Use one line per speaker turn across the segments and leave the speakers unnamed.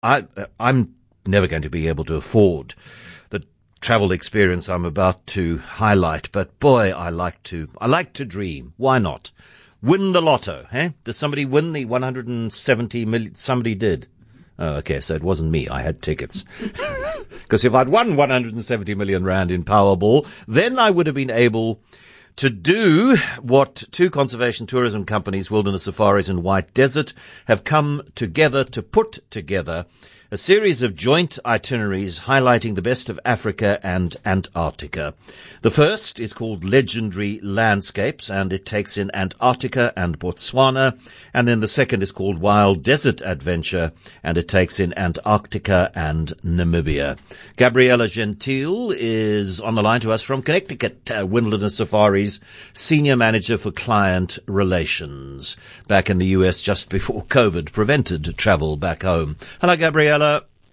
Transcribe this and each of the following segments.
I'm never going to be able to afford the travel experience I'm about to highlight, but boy, I like to dream. Why not? Win the lotto, eh? Does somebody win the 170 million? Somebody did. Oh, okay, so it wasn't me. I had tickets. Because if I'd won 170 million rand in Powerball, then I would have been able to do what two conservation tourism companies, Wilderness Safaris and White Desert, have come together to put together a series of joint itineraries highlighting the best of Africa and Antarctica. The first is called Legendary Landscapes, and it takes in Antarctica and Botswana. And then the second is called Wild Desert Adventure, and it takes in Antarctica and Namibia. Gabriella Gentile is on the line to us from Connecticut, Wilderness Safaris Senior Manager for Client Relations, back in the US just before COVID prevented travel back home. Hello, Gabriella.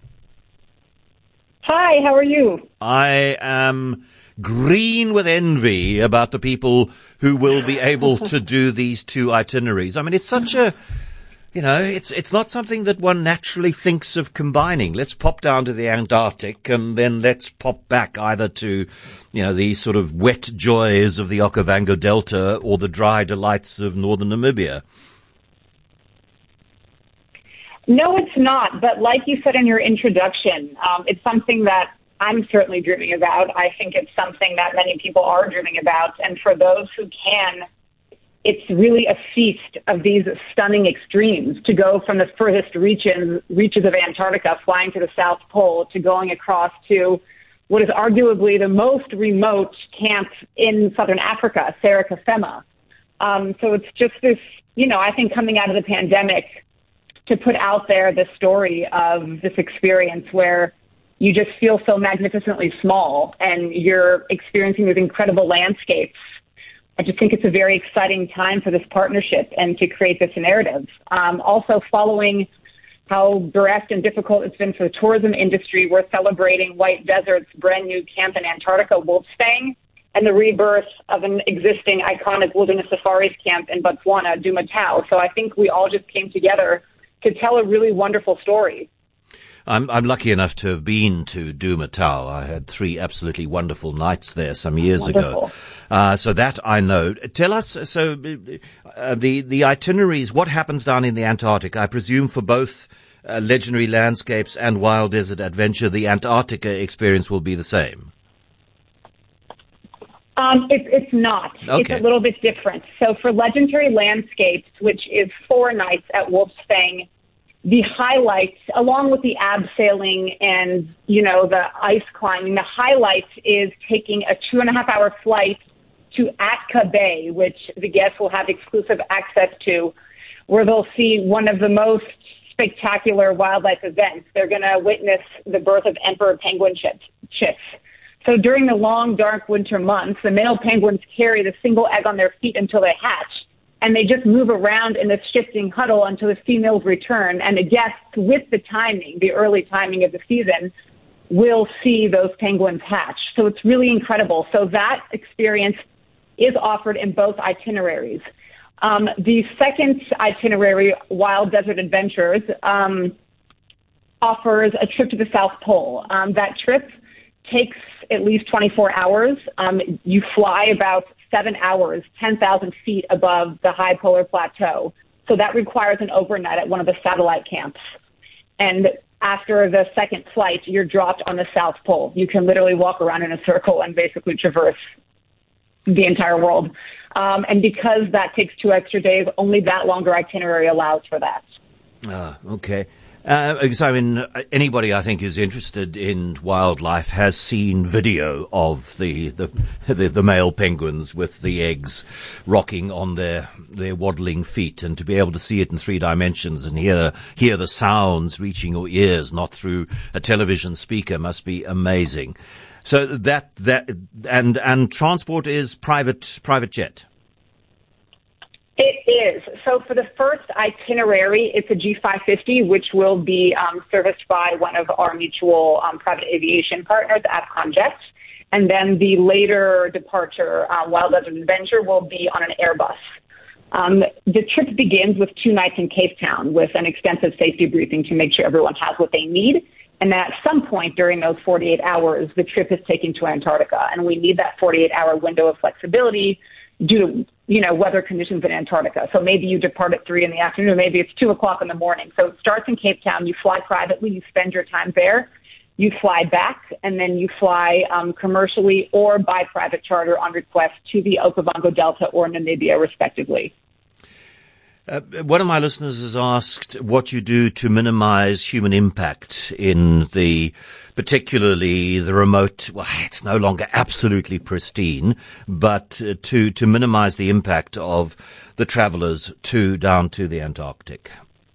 Hi, how are you?
I am green with envy about the people who will be able to do these two itineraries. I mean, it's such a, it's not something that one naturally thinks of combining. Let's pop down to the Antarctic and then let's pop back either to, the sort of wet joys of the Okavango Delta or the dry delights of northern Namibia.
No, it's not. But like you said in your introduction, it's something that I'm certainly dreaming about. I think it's something that many people are dreaming about. And for those who can, it's really a feast of these stunning extremes, to go from the furthest reaches of Antarctica, flying to the South Pole, to going across to what is arguably the most remote camp in southern Africa, Serikafema. So it's just this, I think coming out of the pandemic, to put out there the story of this experience where you just feel so magnificently small and you're experiencing these incredible landscapes. I just think it's a very exciting time for this partnership and to create this narrative. Also, following how bereft and difficult it's been for the tourism industry, we're celebrating White Desert's brand new camp in Antarctica, Wolfsbang, and the rebirth of an existing iconic Wilderness Safaris camp in Botswana, Dumatau. So I think we all just came together to tell a really wonderful story.
I'm lucky enough to have been to Dumatau. I had 3 absolutely wonderful nights there some years ago. So that I know. Tell us, the itineraries, what happens down in the Antarctic? I presume for both Legendary Landscapes and Wild Desert Adventure, the Antarctica experience will be the same.
It's not. Okay. It's a little bit different. So for Legendary Landscapes, which is 4 nights at Wolfsbang, the highlights, along with the abseiling and, the ice climbing, the highlight is taking a 2.5-hour flight to Atka Bay, which the guests will have exclusive access to, where they'll see one of the most spectacular wildlife events. They're going to witness the birth of emperor penguin chicks. So during the long, dark winter months, the male penguins carry the single egg on their feet until they hatch, and they just move around in this shifting huddle until the females return. And the guests, with the early timing of the season, will see those penguins hatch. So it's really incredible. So that experience is offered in both itineraries. The second itinerary, Wild Desert Adventures, offers a trip to the South Pole. That trip takes at least 24 hours. You fly about 7 hours, 10,000 feet above the high polar plateau. So that requires an overnight at one of the satellite camps. And after the second flight, you're dropped on the South Pole. You can literally walk around in a circle and basically traverse the entire world. And because that takes 2 extra days, only that longer itinerary allows for that.
Okay. Because anybody I think who's interested in wildlife has seen video of the male penguins with the eggs rocking on their waddling feet, and to be able to see it in 3 dimensions and hear the sounds reaching your ears, not through a television speaker, must be amazing. So and transport is private jet.
It is. So for the first itinerary, it's a G550, which will be serviced by one of our mutual private aviation partners, Avconjet. And then the later departure, Wild Desert Adventure, will be on an Airbus. The trip begins with 2 nights in Cape Town with an extensive safety briefing to make sure everyone has what they need. And at some point during those 48 hours, the trip is taken to Antarctica. And we need that 48-hour window of flexibility due to, weather conditions in Antarctica. So maybe you depart at 3 in the afternoon, maybe it's 2 o'clock in the morning. So it starts in Cape Town. You fly privately. You spend your time there. You fly back, and then you fly commercially or by private charter on request to the Okavango Delta or Namibia, respectively.
One of my listeners has asked what you do to minimize human impact in particularly the remote, well, it's no longer absolutely pristine, but to minimize the impact of the travelers down to the Antarctic.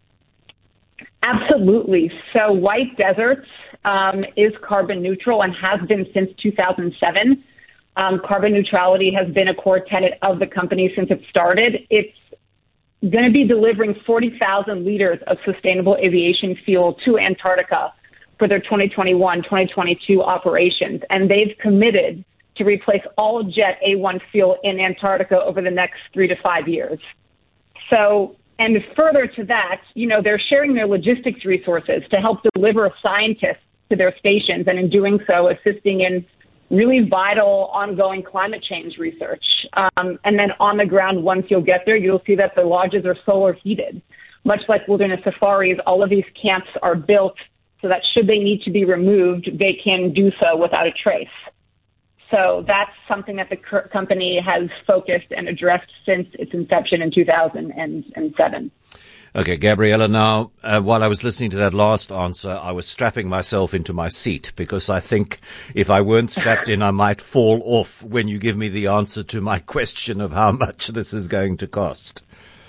Absolutely. So White Desert is carbon neutral and has been since 2007. Carbon neutrality has been a core tenet of the company since it started. It's going to be delivering 40,000 liters of sustainable aviation fuel to Antarctica for their 2021-2022 operations. And they've committed to replace all jet A1 fuel in Antarctica over the next 3 to 5 years. So, and further to that, they're sharing their logistics resources to help deliver scientists to their stations, and in doing so, assisting in really vital ongoing climate change research. And then on the ground, once you'll get there, you'll see that the lodges are solar heated. Much like wilderness safaris, all of these camps are built so that should they need to be removed, they can do so without a trace. So that's something that the company has focused and addressed since its inception in 2007.
Okay, Gabriella, now, while I was listening to that last answer, I was strapping myself into my seat because I think if I weren't strapped in, I might fall off when you give me the answer to my question of how much this is going to cost.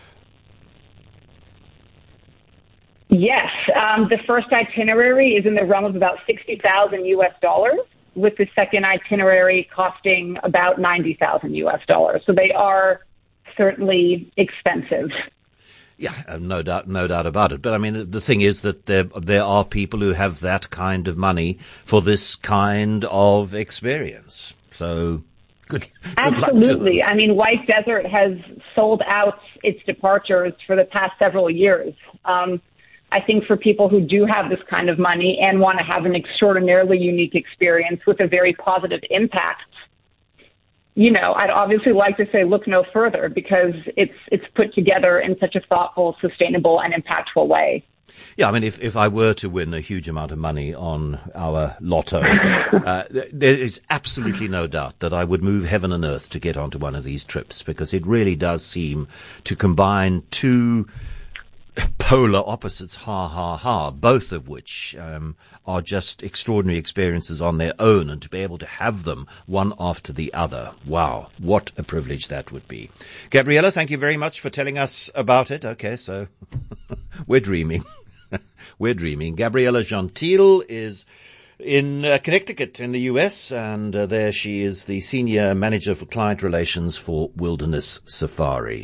Yes, the first itinerary is in the realm of about $60,000 US, with the second itinerary costing about $90,000 US. So they are certainly expensive.
Yeah, no doubt about it. But I mean, the thing is that there are people who have that kind of money for this kind of experience. So good
Absolutely.
Luck to them.
I mean, White Desert has sold out its departures for the past several years. I think for people who do have this kind of money and want to have an extraordinarily unique experience with a very positive impact, I'd obviously like to say look no further because it's put together in such a thoughtful, sustainable, and impactful way.
Yeah, I mean, if I were to win a huge amount of money on our lotto, there is absolutely no doubt that I would move heaven and earth to get onto one of these trips because it really does seem to combine two polar opposites, both of which are just extraordinary experiences on their own, and to be able to have them one after the other. Wow, what a privilege that would be. Gabriella, thank you very much for telling us about it. Okay, so we're dreaming. We're dreaming. Gabriella Gentile is in Connecticut in the US, and there she is the Senior Manager for Client Relations for Wilderness Safaris.